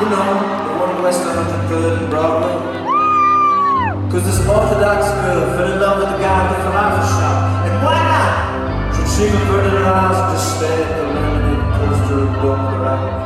know, the one west of 103rd and Broadway. Cause this Orthodox girl fell in love with the guy at the falafel shop. And why not? So she converted her eyes and just stared at the laminated poster of the right.